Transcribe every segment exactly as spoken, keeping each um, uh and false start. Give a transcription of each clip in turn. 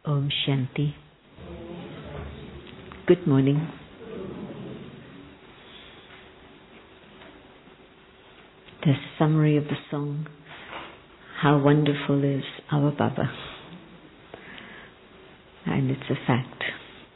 Om Shanti. Good morning. The summary of the song, How Wonderful is Our Baba. And it's a fact.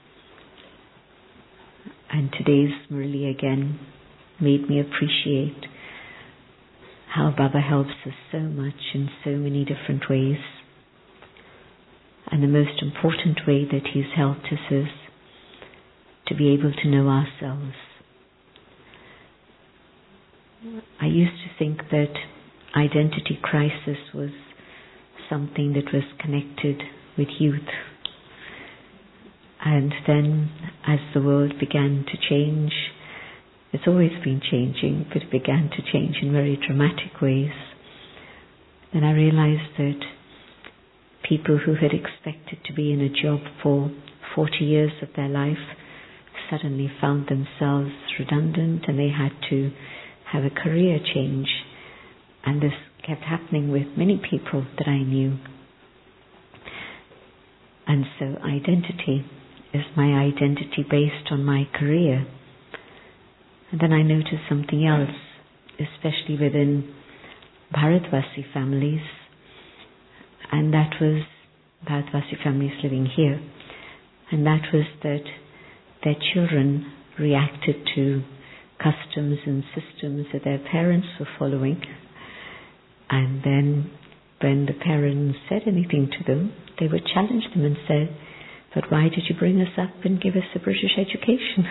And today's Murli again made me appreciate how Baba helps us so much in so many different ways. And the most important way that He's helped us is to be able to know ourselves. I used to think that identity crisis was something that was connected with youth. And then as the world began to change, it's always been changing, but it began to change in very dramatic ways. Then I realized that people who had expected to be in a job for forty years of their life suddenly found themselves redundant and they had to have a career change. And this kept happening with many people that I knew. And so identity is my identity based on my career. And then I noticed something else, especially within Bharadvasi families, and that was Bharadvasi families living here, and that was that their children reacted to customs and systems that their parents were following, and then when the parents said anything to them, they would challenge them and say, "But why did you bring us up and give us a British education?"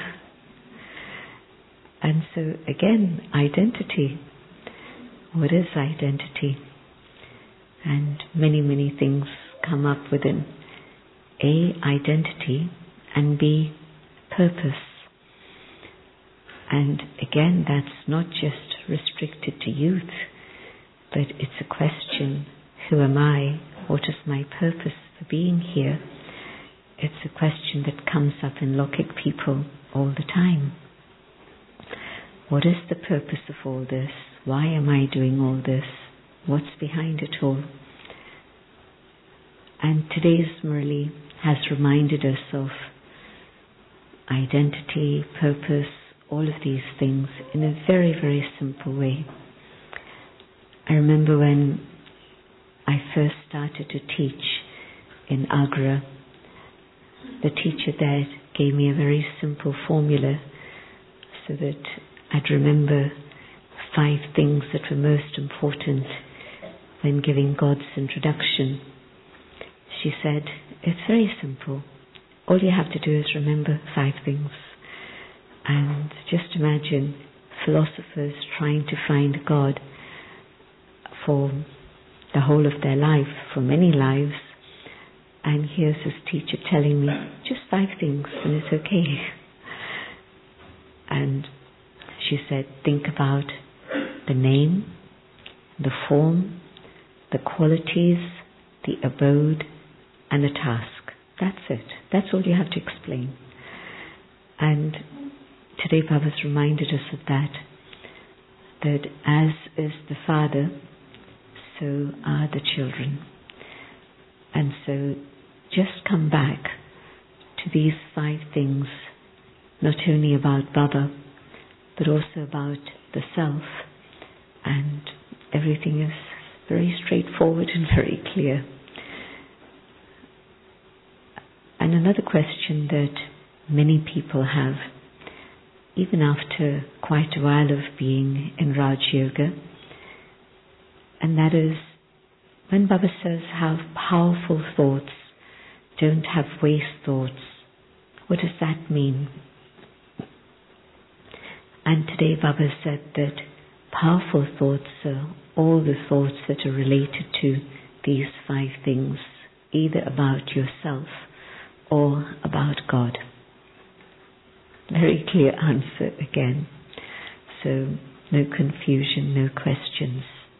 And so again, identity. What is identity? And many, many things come up within A, identity, and B, purpose. And again, that's not just restricted to youth, but it's a question, who am I? What is my purpose for being here? It's a question that comes up in Lokik people all the time. What is the purpose of all this? Why am I doing all this? What's behind it all? And today's Murli has reminded us of identity, purpose, all of these things in a very, very simple way. I remember when I first started to teach in Agra, the teacher there gave me a very simple formula so that I'd remember five things that were most important when giving God's introduction. She said, it's very simple. All you have to do is remember five things. And just imagine philosophers trying to find God for the whole of their life, for many lives. And here's this teacher telling me, just five things and it's okay. And she said, think about the name, the form, the qualities, the abode, and the task. That's it. That's all you have to explain. And today Baba's reminded us of that, that as is the Father, so are the children. And so just come back to these five things, not only about Baba, but also about the self, and everything is very straightforward and very clear. And another question that many people have, even after quite a while of being in Raj Yoga, and that is, when Baba says how powerful thoughts don't have waste thoughts, what does that mean? And today Baba said that powerful thoughts are all the thoughts that are related to these five things, either about yourself or about God. Very clear answer again. So no confusion, no questions.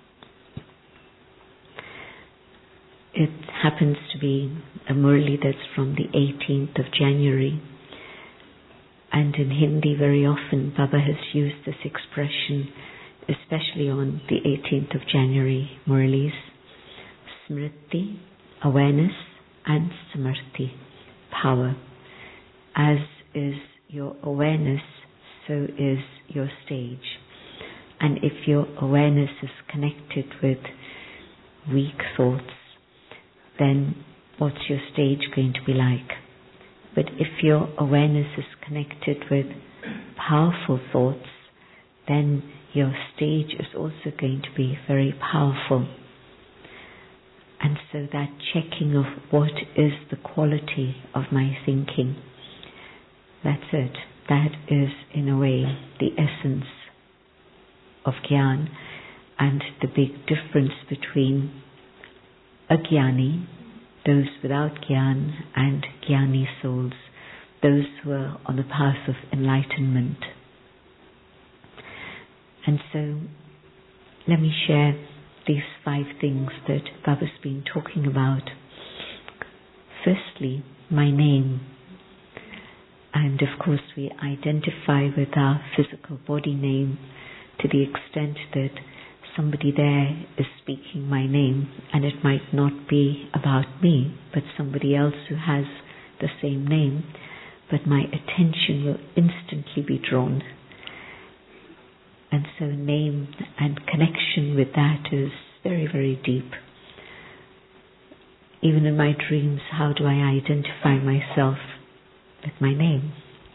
It happens to be a Murli that's from the eighteenth of January. And in Hindi, very often, Baba has used this expression, especially on the eighteenth of January Murlis, Smriti, awareness, and samarthi, power. As is your awareness, so is your stage. And if your awareness is connected with weak thoughts, then what's your stage going to be like? But if your awareness is connected with powerful thoughts, then your stage is also going to be very powerful. And so that checking of what is the quality of my thinking, that's it. That is, in a way, the essence of Gyan, and the big difference between Agyani, those without Gyan, and Gyani souls, those who are on the path of enlightenment. And so, let me share these five things that Baba's been talking about. Firstly, my name. And of course we identify with our physical body name to the extent that somebody there is speaking my name, and it might not be about me, but somebody else who has the same name, but my attention will instantly be drawn. And so name and connection with that is very, very deep. Even in my dreams, how do I identify myself? With my name.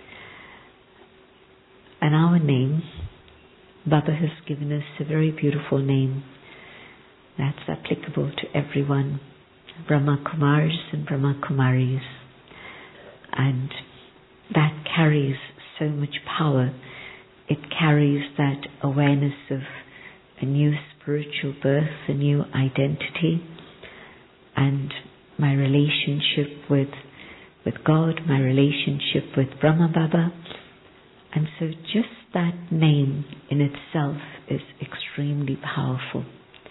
And our name, Baba has given us a very beautiful name that's applicable to everyone, Brahma Kumars and Brahma Kumaris. And that carries so much power. It carries that awareness of a new spiritual birth, a new identity, and my relationship with with God, my relationship with Brahma Baba. And so just that name in itself is extremely powerful.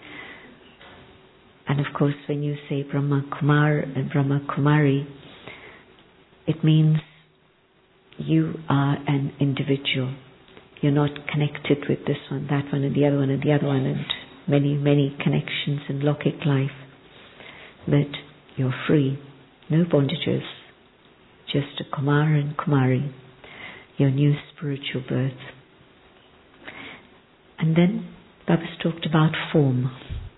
And of course when you say Brahma Kumar and Brahma Kumari, it means you are an individual. You're not connected with this one, that one, and the other one, and the other one, and many, many connections in Lokik life. But you're free, no bondages. Just a Kumar and Kumari, your new spiritual birth. And then Baba's talked about form.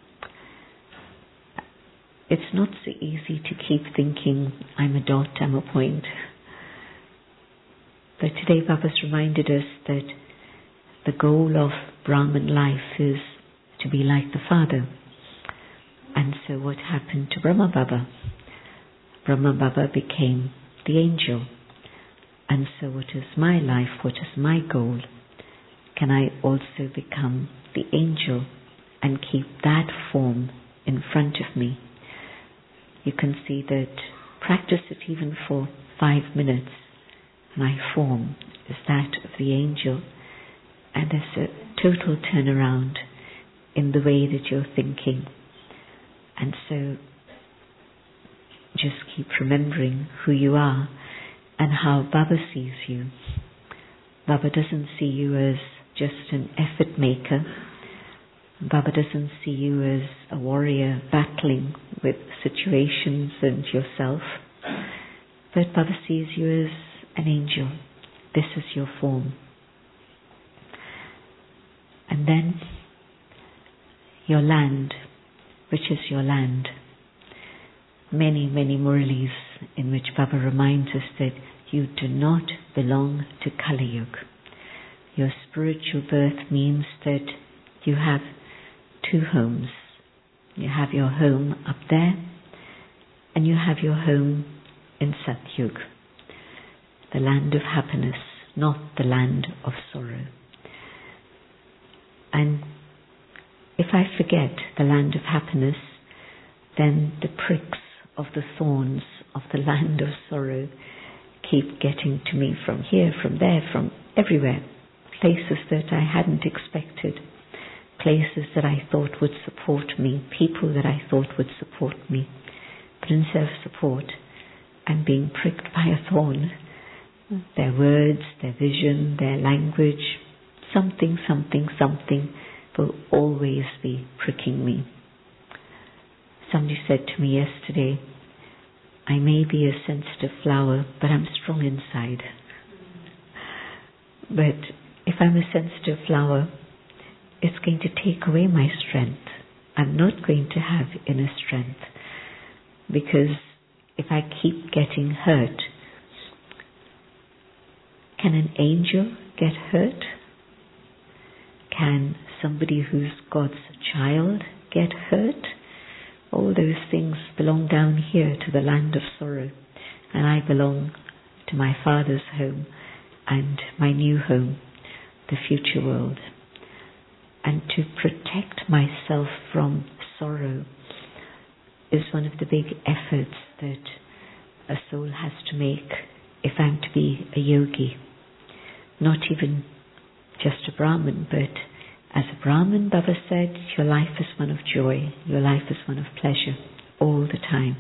It's not so easy to keep thinking, I'm a dot, I'm a point. But today Baba's reminded us that the goal of Brahman life is to be like the Father. And so what happened to Brahma Baba? Brahma Baba became the angel. And so what is my life? What is my goal? Can I also become the angel and keep that form in front of me? You can see that practice it even for five minutes. My form is that of the angel, and there's a total turnaround in the way that you're thinking. And so just keep remembering who you are and how Baba sees you. Baba doesn't see you as just an effort maker. Baba doesn't see you as a warrior battling with situations and yourself. But Baba sees you as an angel. This is your form. And then your land, which is your land. Many, many Muralis in which Baba reminds us that you do not belong to Kali Yuga. Your spiritual birth means that you have two homes. You have your home up there, and you have your home in Satyug, the land of happiness, not the land of sorrow. And if I forget the land of happiness, then the pricks of the thorns of the land of sorrow keep getting to me from here, from there, from everywhere. Places that I hadn't expected, places that I thought would support me, people that I thought would support me. But instead of support, I'm being pricked by a thorn. Their words, their vision, their language, something, something, something will always be pricking me. Somebody said to me yesterday, I may be a sensitive flower, but I'm strong inside. But if I'm a sensitive flower, it's going to take away my strength. I'm not going to have inner strength, because if I keep getting hurt, can an angel get hurt? Can somebody who's God's child get hurt? All those things belong down here to the land of sorrow, and I belong to my Father's home and my new home, the future world. And to protect myself from sorrow is one of the big efforts that a soul has to make if I'm to be a yogi. Not even just a Brahmin, but as a Brahmin, Baba said, your life is one of joy, your life is one of pleasure, all the time.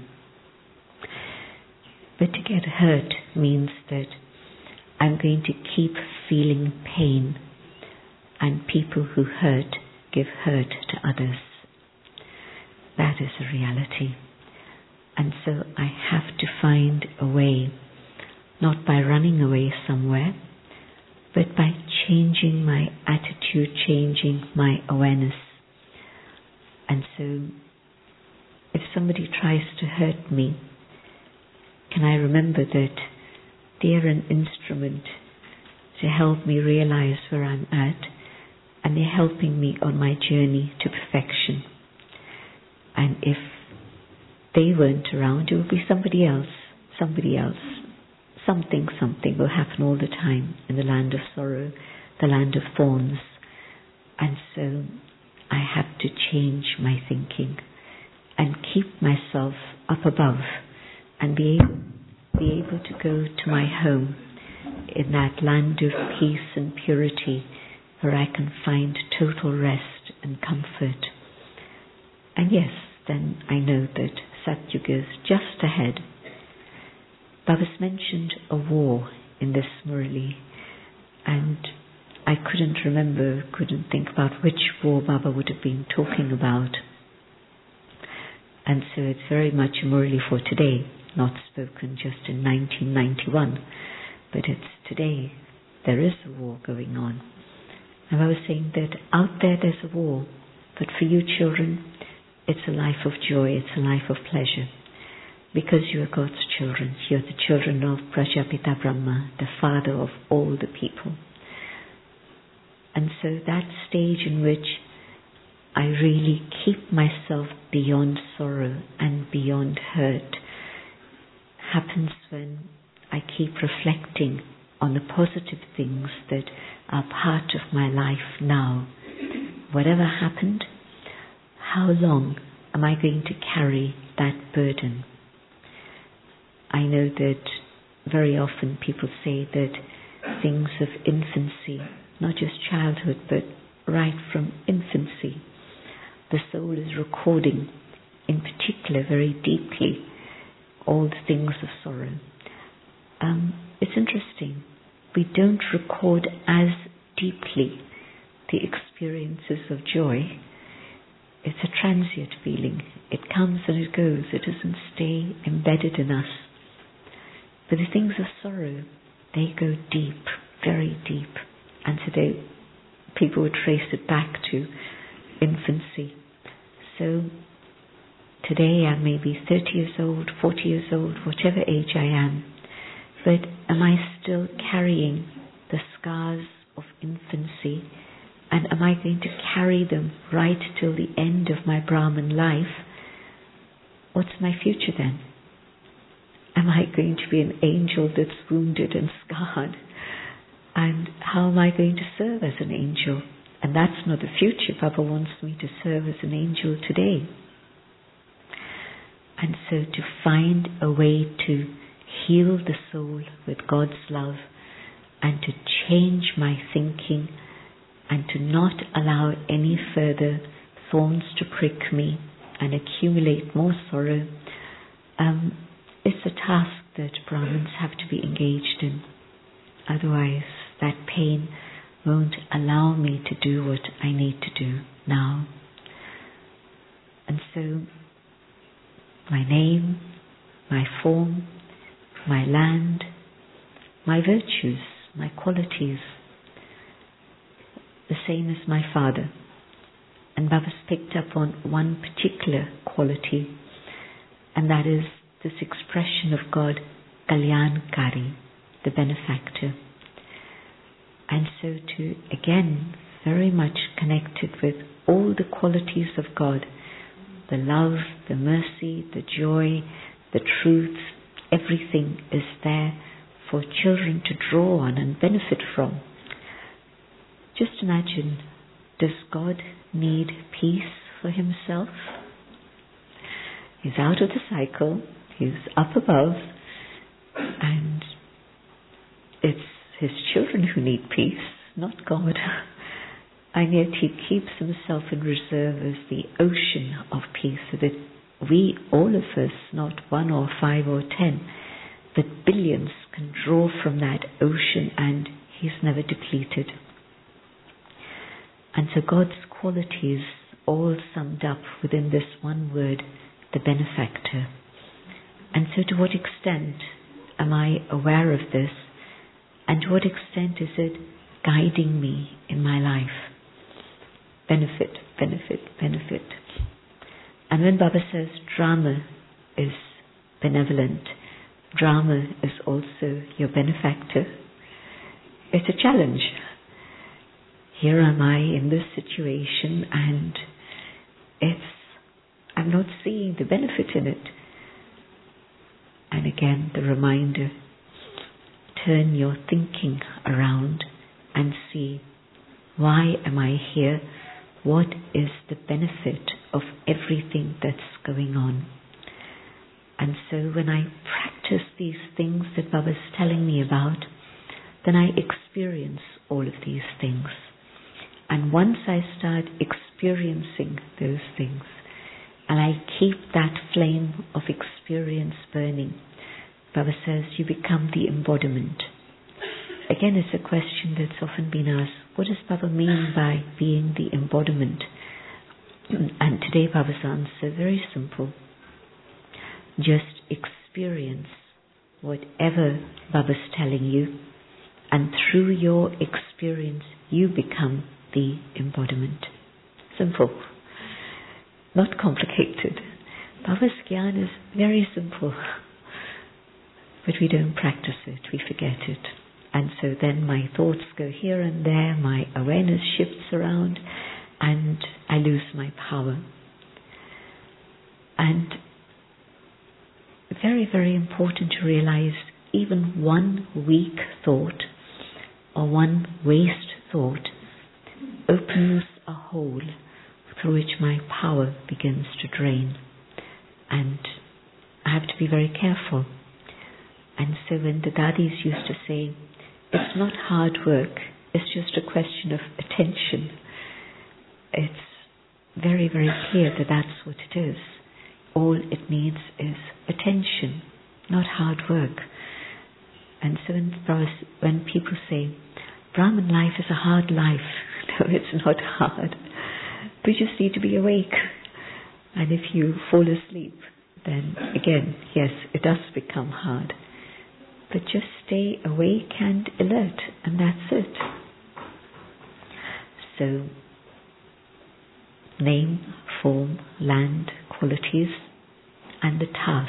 But to get hurt means that I'm going to keep feeling pain, and people who hurt give hurt to others. That is a reality. And so I have to find a way, not by running away somewhere, but by changing my attitude, changing my awareness. And so, if somebody tries to hurt me, can I remember that they're an instrument to help me realize where I'm at, and they're helping me on my journey to perfection. And if they weren't around, it would be somebody else, somebody else. Something, something will happen all the time in the land of sorrow, the land of thorns. And so I have to change my thinking and keep myself up above and be able, be able to go to my home in that land of peace and purity where I can find total rest and comfort. And yes, then I know that Satyuga is just ahead. Baba's mentioned a war in this Murali, and I couldn't remember, couldn't think about which war Baba would have been talking about. And so it's very much a Murali for today, not spoken just in nineteen ninety-one, but it's today. There is a war going on. And I was saying that out there there's a war, but for you children, it's a life of joy, it's a life of pleasure. Because you are God's children, you are the children of Prajapita Brahma, the father of all the people. And so that stage in which I really keep myself beyond sorrow and beyond hurt happens when I keep reflecting on the positive things that are part of my life now. Whatever happened, how long am I going to carry that burden? I know that very often people say that things of infancy, not just childhood, but right from infancy, the soul is recording, in particular, very deeply, all the things of sorrow. Um, it's interesting. We don't record as deeply the experiences of joy. It's a transient feeling. It comes and it goes. It doesn't stay embedded in us. But the things of sorrow, they go deep, very deep. And today, people would trace it back to infancy. So, today I may be thirty years old, forty years old, whatever age I am. But am I still carrying the scars of infancy? And am I going to carry them right till the end of my Brahman life? What's my future then? Am I going to be an angel that's wounded and scarred? And how am I going to serve as an angel? And that's not the future. Baba wants me to serve as an angel today. And so to find a way to heal the soul with God's love and to change my thinking and to not allow any further thorns to prick me and accumulate more sorrow, um, it's a task that Brahmins have to be engaged in. Otherwise, that pain won't allow me to do what I need to do now. And so, my name, my form, my land, my virtues, my qualities, the same as my father. And Baba's picked up on one particular quality, and that is this expression of God, Kalyankari, the benefactor. And so to, again, very much connected with all the qualities of God, the love, the mercy, the joy, the truth, everything is there for children to draw on and benefit from. Just imagine, does God need peace for himself? He's out of the cycle, he's up above, and it's his children who need peace, not God. And yet he keeps himself in reserve as the ocean of peace, so that we, all of us, not one or five or ten, but billions can draw from that ocean, and he's never depleted. And so God's qualities all summed up within this one word, the benefactor. And so to what extent am I aware of this, and to what extent is it guiding me in my life? Benefit, benefit, benefit. And when Baba says drama is benevolent, drama is also your benefactor, it's a challenge. Here am I in this situation, and it's, I'm not seeing the benefit in it. And again, the reminder, turn your thinking around and see, why am I here? What is the benefit of everything that's going on? And so when I practice these things that Baba's telling me about, then I experience all of these things. And once I start experiencing those things, and I keep that flame of experience burning, Baba says you become the embodiment. Again, it's a question that's often been asked, what does Baba mean by being the embodiment? And today Baba's answer, very simple. Just experience whatever Baba's telling you, and through your experience you become the embodiment. Simple. Not complicated. Baba's Gyan is very simple. But we don't practice it, we forget it. And so then my thoughts go here and there, my awareness shifts around, and I lose my power. And very, very important to realize, even one weak thought or one waste thought opens a hole through which my power begins to drain. And I have to be very careful. And so when the Dadis used to say, it's not hard work, it's just a question of attention, it's very, very clear that that's what it is. All it needs is attention, not hard work. And so when, when people say, Brahman life is a hard life, no, it's not hard. We just need to be awake. And if you fall asleep, then again, yes, it does become hard. But just stay awake and alert, and that's it. So, name, form, land, qualities, and the task.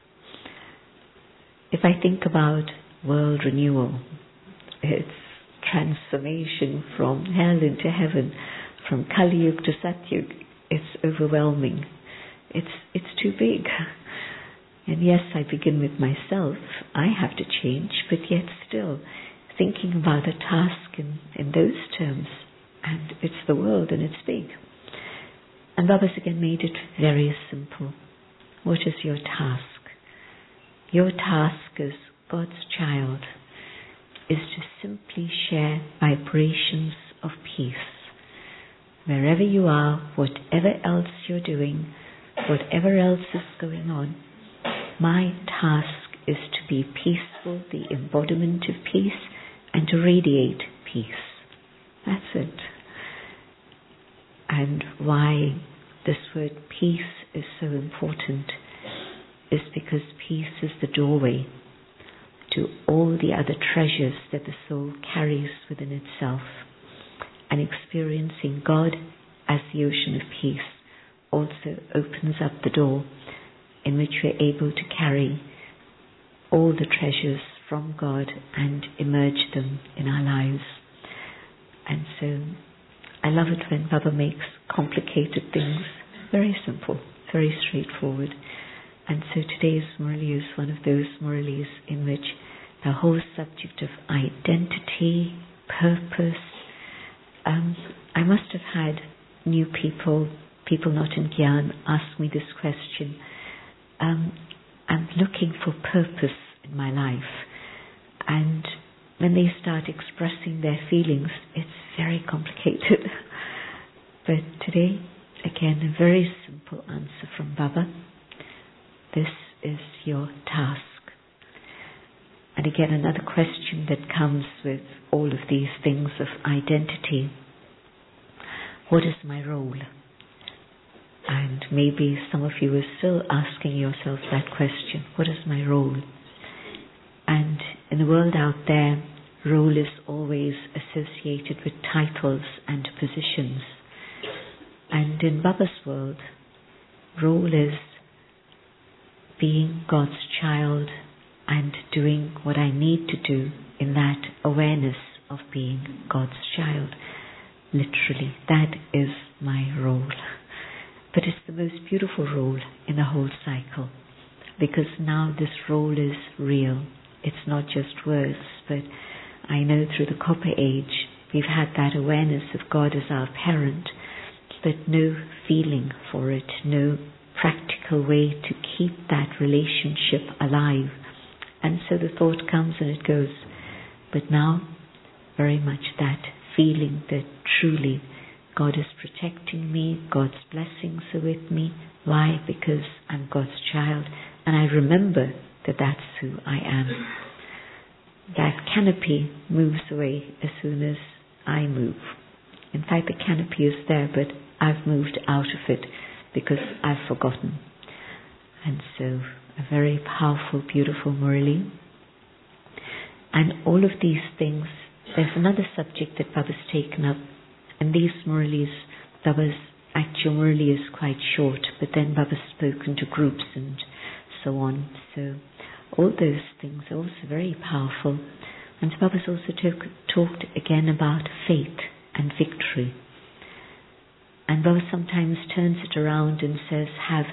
If I think about world renewal, it's transformation from hell into heaven, from Kali Yuga to Satyug. It's overwhelming. It's it's too big. And yes, I begin with myself. I have to change, but yet still thinking about a task in, in those terms. And it's the world and it's big. And Baba's again made it very simple. What is your task? Your task as God's child is to simply share vibrations of peace. Wherever you are, whatever else you're doing, whatever else is going on, my task is to be peaceful, the embodiment of peace, and to radiate peace. That's it. And why this word peace is so important is because peace is the doorway to all the other treasures that the soul carries within itself. And experiencing God as the ocean of peace also opens up the door in which we're able to carry all the treasures from God and emerge them in our lives. And so I love it when Baba makes complicated things very simple, very straightforward. And so today's Murali is one of those Muralis in which the whole subject of identity, purpose, um, I must have had new people, people not in Gyan, ask me this question. Um, I'm looking for purpose in my life. And when they start expressing their feelings, it's very complicated. But today, again, a very simple answer from Baba. This is your task. And again, another question that comes with all of these things of identity. What is my role? And maybe some of you are still asking yourself that question. What is my role? And in the world out there, role is always associated with titles and positions. And in Baba's world, role is being God's child and doing what I need to do in that awareness of being God's child. Literally, that is my role. But it's the most beautiful role in the whole cycle, because now this role is real. It's not just words, but I know through the Copper Age we've had that awareness of God as our parent, but no feeling for it, no practical way to keep that relationship alive. And so the thought comes and it goes. But now, very much that feeling that truly God is protecting me, God's blessings are with me. Why? Because I'm God's child, and I remember that that's who I am. That canopy moves away as soon as I move. In fact, the canopy is there, but I've moved out of it because I've forgotten. And so, a very powerful, beautiful Murali. And all of these things, there's another subject that Baba's taken up, and these Muralis, Baba's actual Murali is quite short, but then Baba's spoken to groups and so on. So all those things are also very powerful. And Baba's also talk, talked again about faith and victory. And Baba sometimes turns it around and says, have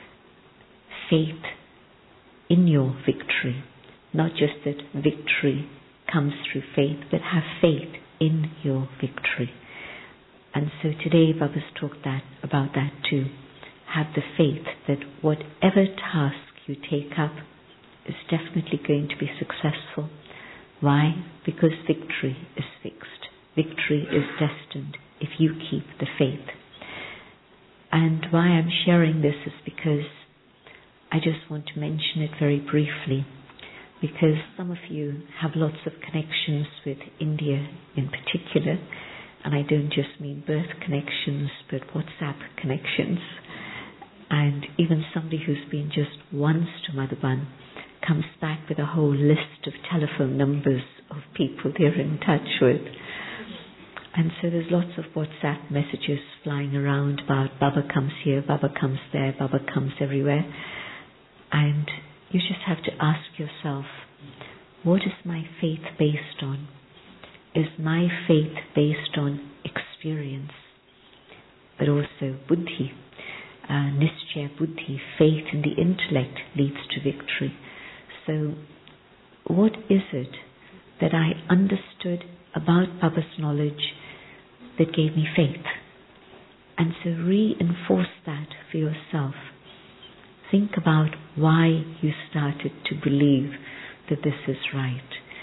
faith in your victory. Not just that victory comes through faith, but have faith in your victory. And so today Baba's talked that, about that too. Have the faith that whatever task you take up is definitely going to be successful. Why? Because victory is fixed. Victory is destined if you keep the faith. And why I'm sharing this is because I just want to mention it very briefly, because some of you have lots of connections with India in particular, and I don't just mean birth connections, but WhatsApp connections. And even somebody who's been just once to Madhuban comes back with a whole list of telephone numbers of people they're in touch with. And so there's lots of WhatsApp messages flying around about Baba comes here, Baba comes there, Baba comes everywhere. And you just have to ask yourself, what is my faith based on? Is my faith based on experience, but also buddhi, uh, nischaya buddhi, faith in the intellect leads to victory. So what is it that I understood about Baba's knowledge that gave me faith? And so reinforce that for yourself. Think about why you started to believe that this is right.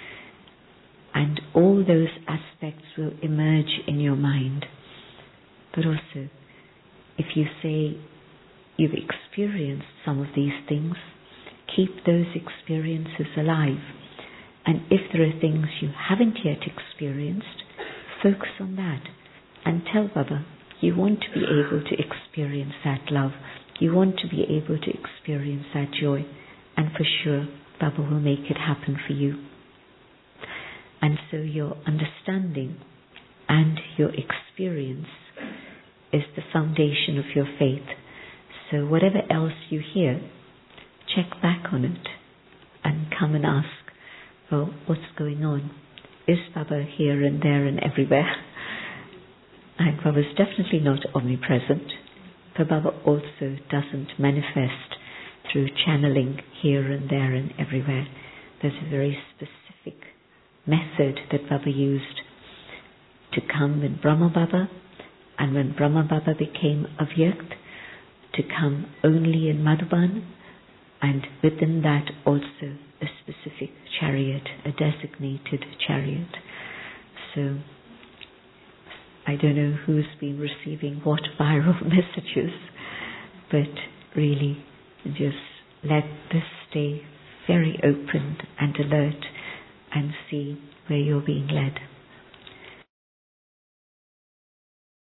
And all those aspects will emerge in your mind. But also, if you say you've experienced some of these things, keep those experiences alive. And if there are things you haven't yet experienced, focus on that. And tell Baba, you want to be able to experience that love. You want to be able to experience that joy, and for sure Baba will make it happen for you. And so your understanding and your experience is the foundation of your faith. So whatever else you hear, check back on it and come and ask, well, what's going on? Is Baba here and there and everywhere? And Baba's definitely not omnipresent, but Baba also doesn't manifest through channeling here and there and everywhere. There's a very specific method that Baba used to come in Brahma Baba, and when Brahma Baba became Avyakt, to come only in Madhuban, and within that also a specific chariot, a designated chariot. So I don't know who's been receiving what viral messages, but really just let this stay very open and alert and see where you're being led.